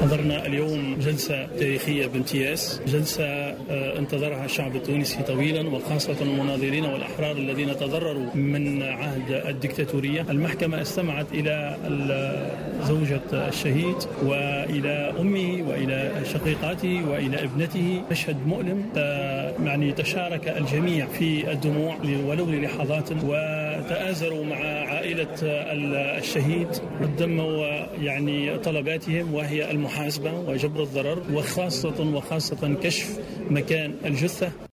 حضرنا اليوم جلسة تاريخية بامتياز، جلسة انتظرها الشعب التونسي طويلا، وخاصة المناضلين والأحرار الذين تضرروا من عهد الدكتاتورية. المحكمة استمعت إلى زوجة الشهيد وإلى أمه وإلى شقيقاته وإلى ابنته. مشهد مؤلم، يعني تشارك الجميع في الدموع ولو للحظات، وتآزروا مع عائلة الشهيد، قدموا يعني طلباتهم وهي المحاسبة وجبر الضرر، وخاصة كشف مكان الجثة.